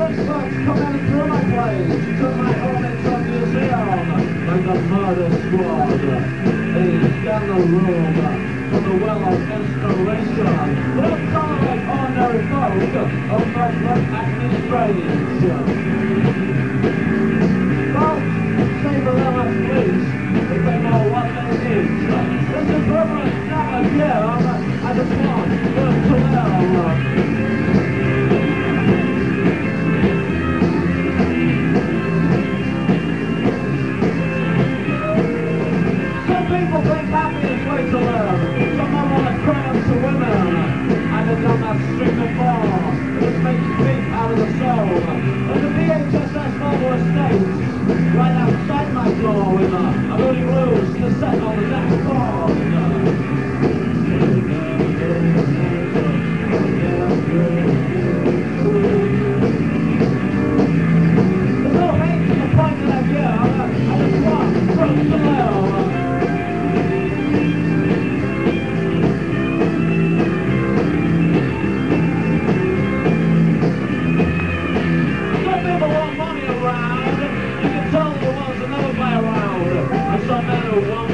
Christmas coming through my place to my home in some museum, like the murder squad. He's down the room from the well of inspiration. But it's all like ordinary folk of Muslim administration. Folks, savor them at least if they know what they eat. This is Reverend Sam again, and it's one good to them. People think happiness way to live. Some of them want to cram to women. And it's on that string of four. It makes you beat out of the soul. There's a VHSS Volvo Estate right outside my door with a Moody Blues cassette on the dashboard. There's no hate to the point that I give. I just want fruit to live. Some men who won't